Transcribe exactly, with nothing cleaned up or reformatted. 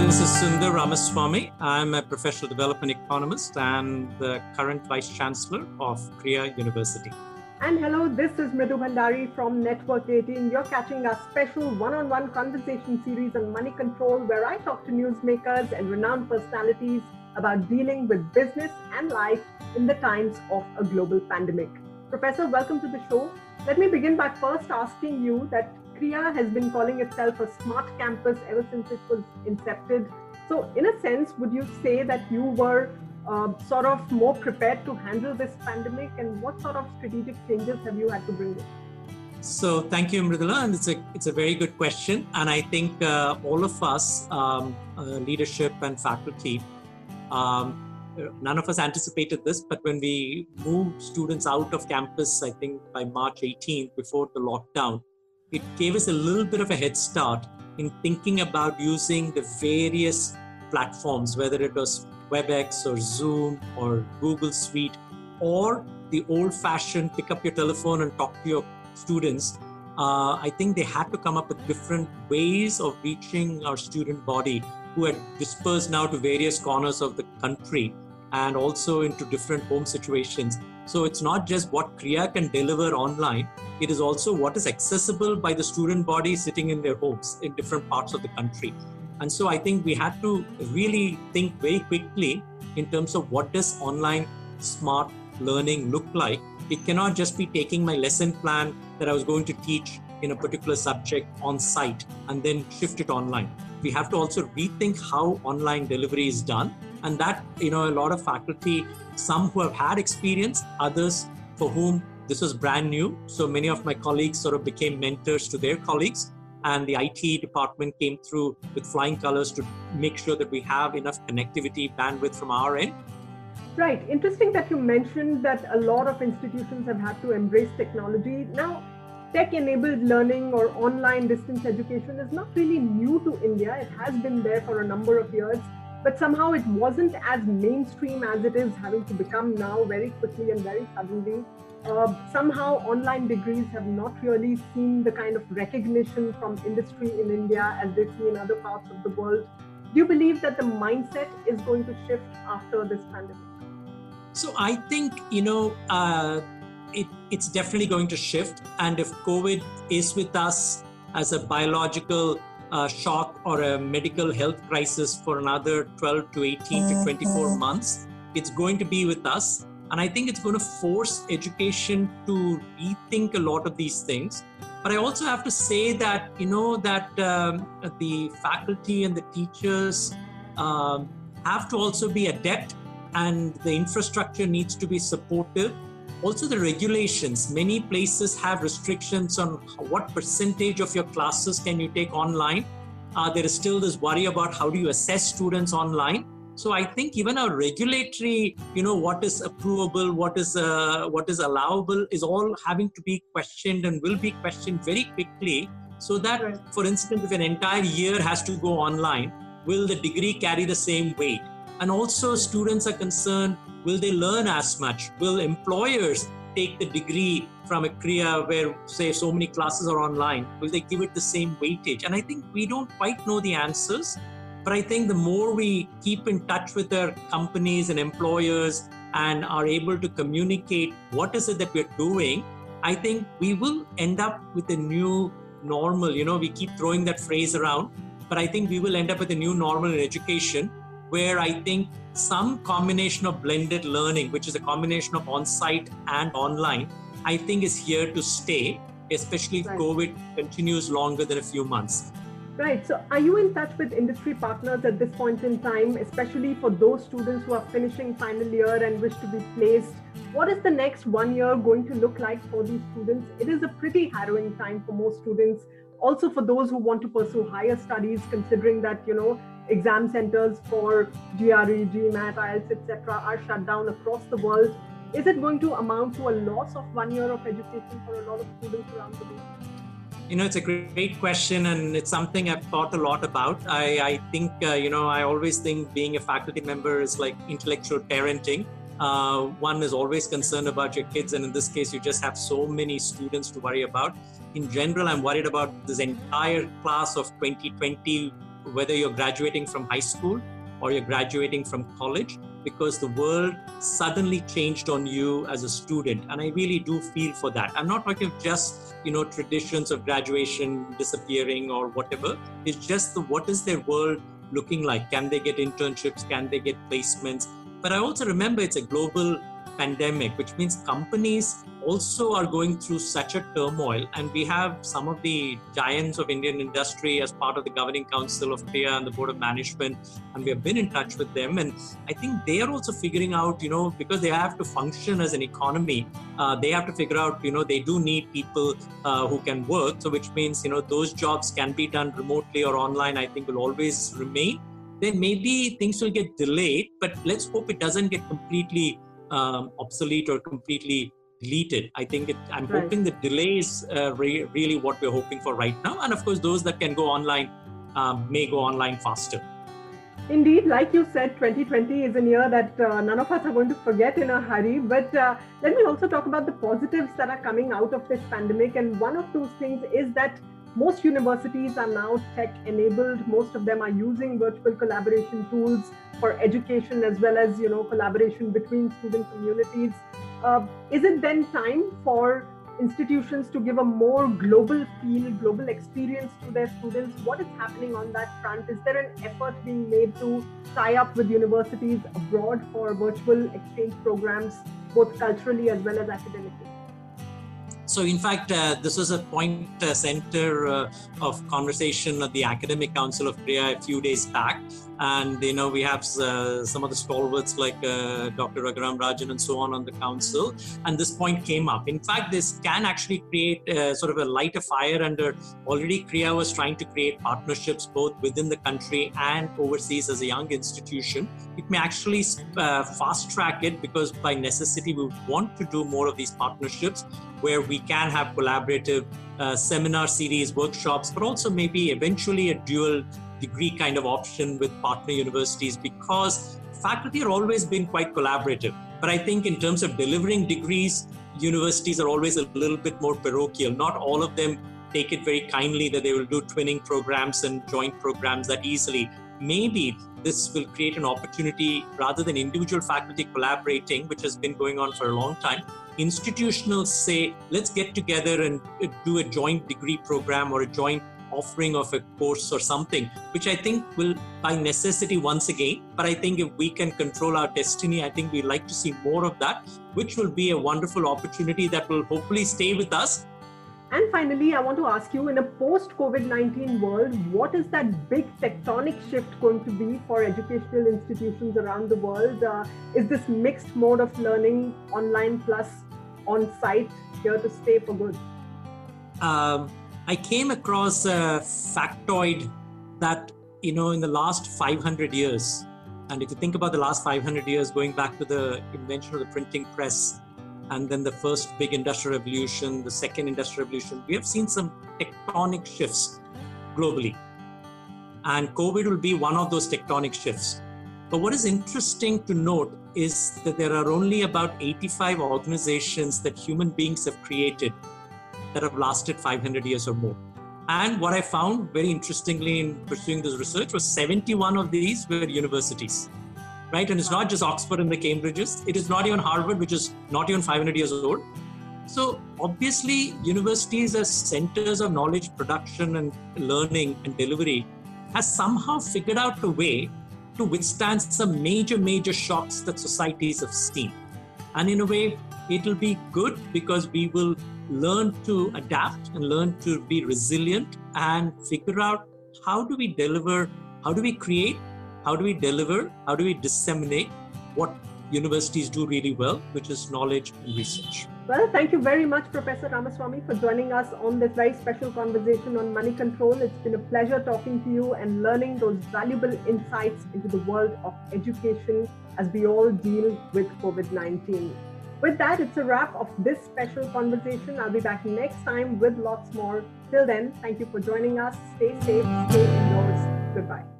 this is Sundar Ramaswamy. I'm a professional development economist and the current Vice Chancellor of Kriya University. And hello, this is Mridhu Bhandari from Network eighteen. You're catching our special one-on-one conversation series on money control, where I talk to newsmakers and renowned personalities about dealing with business and life in the times of a global pandemic. Professor, welcome to the show. Let me begin by first asking you that Kriya has been calling itself a smart campus ever since it was incepted. So in a sense, would you say that you were uh, sort of more prepared to handle this pandemic, and what sort of strategic changes have you had to bring in? So thank you, Mridula, and it's a, it's a very good question. And I think uh, all of us, um, uh, leadership and faculty, um, none of us anticipated this, but when we moved students out of campus, I think by March eighteenth, before the lockdown, it gave us a little bit of a head start in thinking about using the various platforms, whether it was WebEx or Zoom or Google Suite, or the old-fashioned pick up your telephone and talk to your students. Uh, I think they had to come up with different ways of reaching our student body who had dispersed now to various corners of the country and also into different home situations. So it's not just what Kriya can deliver online, it is also what is accessible by the student body sitting in their homes in different parts of the country. And so I think we had to really think very quickly in terms of what does online smart learning look like. It cannot just be taking my lesson plan that I was going to teach in a particular subject on site and then shift it online. We have to also rethink how online delivery is done. And that, you know, a lot of faculty, some who have had experience, others for whom this was brand new. So many of my colleagues sort of became mentors to their colleagues, and the I T department came through with flying colors to make sure that we have enough connectivity bandwidth from our end. Right. Interesting that you mentioned that a lot of institutions have had to embrace technology. Now, tech-enabled learning or online distance education is not really new to India. It has been there for a number of years, but somehow it wasn't as mainstream as it is having to become now very quickly and very suddenly. Uh, somehow online degrees have not really seen the kind of recognition from industry in India as they see in other parts of the world. Do you believe that the mindset is going to shift after this pandemic? So I think, you know, uh, it, it's definitely going to shift. And if COVID is with us as a biological uh, shock or a medical health crisis for another twelve to eighteen to twenty-four months, it's going to be with us. And I think it's going to force education to rethink a lot of these things. But I also have to say that, you know, that um, the faculty and the teachers um, have to also be adept, and the infrastructure needs to be supportive. Also the regulations, many places have restrictions on what percentage of your classes can you take online. Uh, there is still this worry about how do you assess students online. So I think even our regulatory, you know, what is approvable, what is uh, what is allowable is all having to be questioned and will be questioned very quickly. So that, right. For instance, if an entire year has to go online, will the degree carry the same weight? And also students are concerned, will they learn as much? Will employers take the degree from a Kriya where, say, so many classes are online? Will they give it the same weightage? And I think we don't quite know the answers. But I think the more we keep in touch with our companies and employers and are able to communicate what is it that we're doing, I think we will end up with a new normal. You know, we keep throwing that phrase around, but I think we will end up with a new normal in education, where I think some combination of blended learning, which is a combination of on-site and online, I think is here to stay, especially if right. COVID continues longer than a few months. Right. So are you in touch with industry partners at this point in time, especially for those students who are finishing final year and wish to be placed? What is the next one year going to look like for these students? It is a pretty harrowing time for most students. Also for those who want to pursue higher studies, considering that, you know, exam centers for G R E, GMAT, I E L T S, et cetera are shut down across the world. Is it going to amount to a loss of one year of education for a lot of students around the world? You know, it's a great question, and it's something I've thought a lot about. I, I think, uh, you know, I always think being a faculty member is like intellectual parenting. Uh, one is always concerned about your kids, and in this case, you just have so many students to worry about. In general, I'm worried about this entire class of twenty twenty whether you're graduating from high school or you're graduating from college, because the world suddenly changed on you as a student. And I really do feel for that. I'm not talking of just, you know, traditions of graduation disappearing or whatever. It's just the, what is their world looking like? Can they get internships? Can they get placements? But I also remember it's a global pandemic, which means companies also are going through such a turmoil. And we have some of the giants of Indian industry as part of the governing council of Kriya and the board of management. And we have been in touch with them. And I think they are also figuring out, you know, because they have to function as an economy, uh, they have to figure out, you know, they do need people uh, who can work. So which means, you know, those jobs can be done remotely or online, I think will always remain. Then maybe things will get delayed, but let's hope it doesn't get completely um, obsolete or completely deleted. I think it, I'm right. hoping the delay is uh, re- really what we're hoping for right now. And of course, those that can go online um, may go online faster. Indeed, like you said, twenty twenty is a year that uh, none of us are going to forget in a hurry. But uh, let me also talk about the positives that are coming out of this pandemic. And one of those things is that most universities are now tech-enabled. Most of them are using virtual collaboration tools for education as well as, you know, collaboration between student communities. Uh, is it then time for institutions to give a more global feel, global experience to their students? What is happening on that front? Is there an effort being made to tie up with universities abroad for virtual exchange programs, both culturally as well as academically? So in fact, uh, this was a point uh, center uh, of conversation at the Academic Council of Kriya a few days back. And, you know, we have uh, some of the stalwarts like uh, Doctor Raghuram Rajan and so on on the council. And this point came up. In fact, this can actually create uh, sort of a light of fire under already Kriya was trying to create partnerships both within the country and overseas as a young institution. It may actually uh, fast track it because by necessity, we want to do more of these partnerships where we can have collaborative uh, seminar series, workshops, but also maybe eventually a dual degree kind of option with partner universities, because faculty are always been quite collaborative. But I think in terms of delivering degrees, universities are always a little bit more parochial. Not all of them take it very kindly that they will do twinning programs and joint programs that easily. Maybe this will create an opportunity rather than individual faculty collaborating, which has been going on for a long time. Institutionals say, let's get together and do a joint degree program or a joint offering of a course or something, which I think will by necessity once again. But I think if we can control our destiny, I think we'd like to see more of that, which will be a wonderful opportunity that will hopefully stay with us. And finally, I want to ask you, in a post-COVID nineteen world, what is that big tectonic shift going to be for educational institutions around the world? Uh, is this mixed mode of learning, online plus on-site, here to stay for good? Um, I came across a factoid that, you know, in the last five hundred years, and if you think about the last five hundred years, going back to the invention of the printing press, and then the first big industrial revolution, the second industrial revolution, we have seen some tectonic shifts globally. And COVID will be one of those tectonic shifts. But what is interesting to note is that there are only about eighty-five organizations that human beings have created that have lasted five hundred years or more. And what I found very interestingly in pursuing this research was seventy-one of these were universities. Right? And it's not just Oxford and the Cambridges. It is not even Harvard, which is not even five hundred years old. So obviously, universities as centers of knowledge production and learning and delivery has somehow figured out a way to withstand some major, major shocks that societies have seen. And in a way, it'll be good because we will learn to adapt and learn to be resilient and figure out how do we deliver, how do we create, how do we deliver? How do we disseminate what universities do really well, which is knowledge and research? Well, thank you very much, Professor Ramaswamy, for joining us on this very special conversation on money control. It's been a pleasure talking to you and learning those valuable insights into the world of education as we all deal with COVID nineteen. With that, it's a wrap of this special conversation. I'll be back next time with lots more. Till then, thank you for joining us. Stay safe, stay indoors. Goodbye.